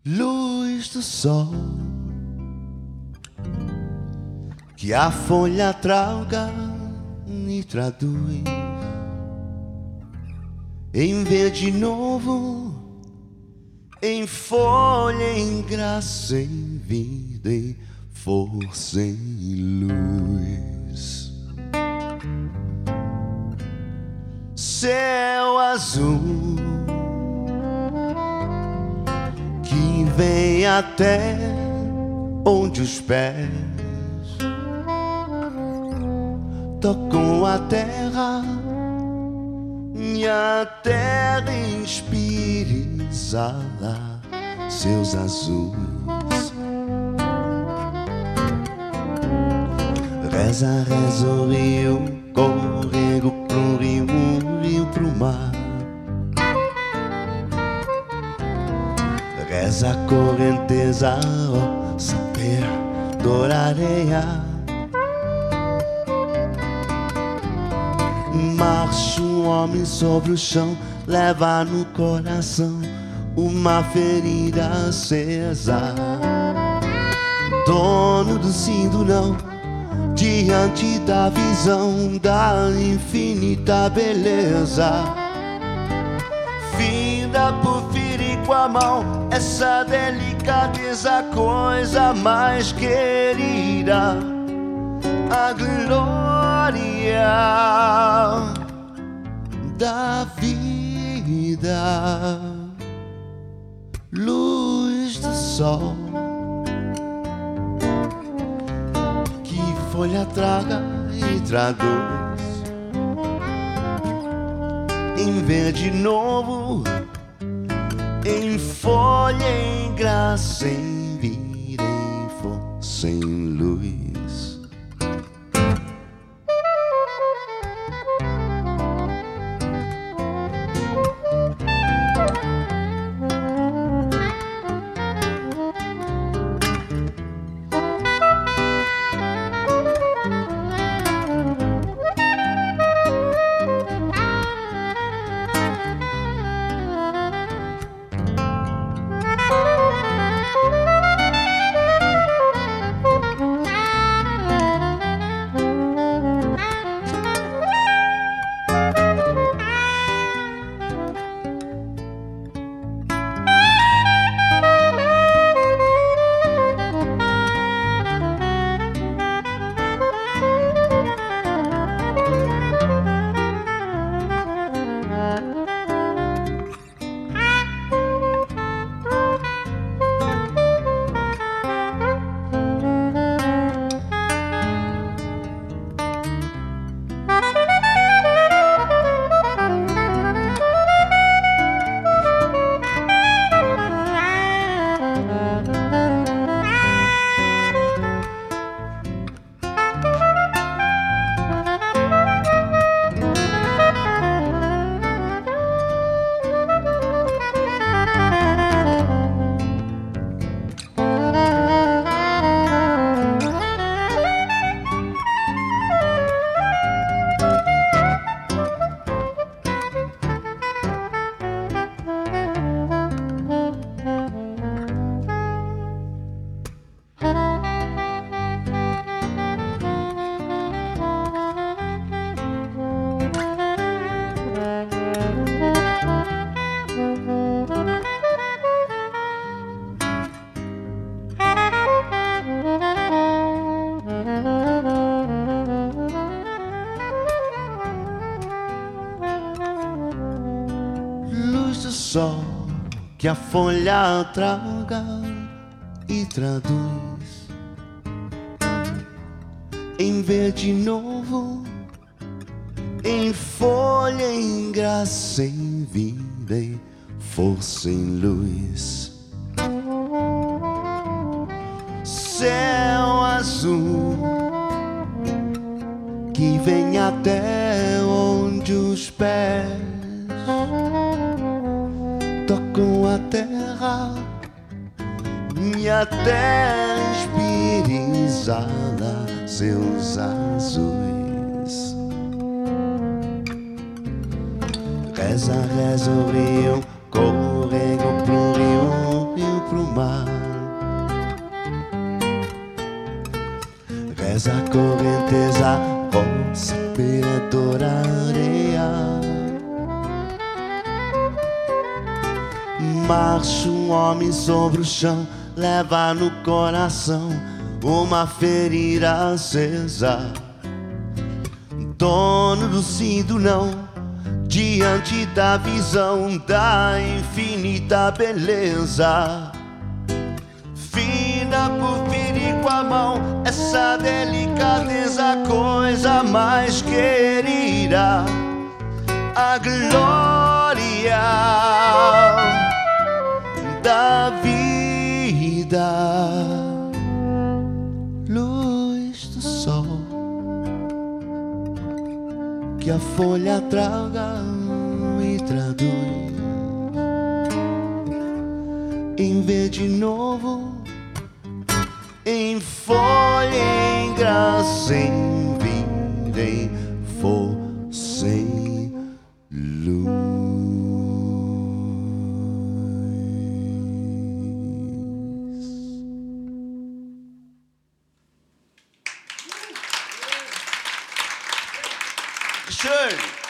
Luz do sol que a folha traga e traduz em verde novo, em folha, em graça, em vida, em força, em luz. Céu azul que vem até onde os pés tocam a terra, e a terra inspira e exala seus azuis. Reza, reza o rio, corrego pro rio, um rio pro mar. Reza a correnteza, ó saber dor areia. Marcha um homem sobre o chão, leva no coração uma ferida acesa. Dono do sim, do não, diante da visão da infinita beleza. Finda por ferir com a mão essa delicadeza, coisa mais querida, a glória da vida. Luz do sol que folha traga e traduz em verde novo, em folha, em graça, em vida, em força, em luz. Sol que a folha traga e traduz em verde novo, em folha, em graça, em vida, em força, em luz. Céu azul que vem até onde os pés tocam a terra, e a terra inspira e exala seus azuis. Reza, reza o rio, corrego pro rio, rio pro mar. Reza a correnteza, roça, penetra a areia. Marcha um homem sobre o chão, leva no coração uma ferida acesa. Dono do sim do não, diante da visão da infinita beleza. Fina por ferir com a mão, essa delicadeza, coisa mais querida. A glória da vida, luz do sol que a folha traga e traduz em verde novo, em folha, em graça, em vida, em força, em luz. Schön.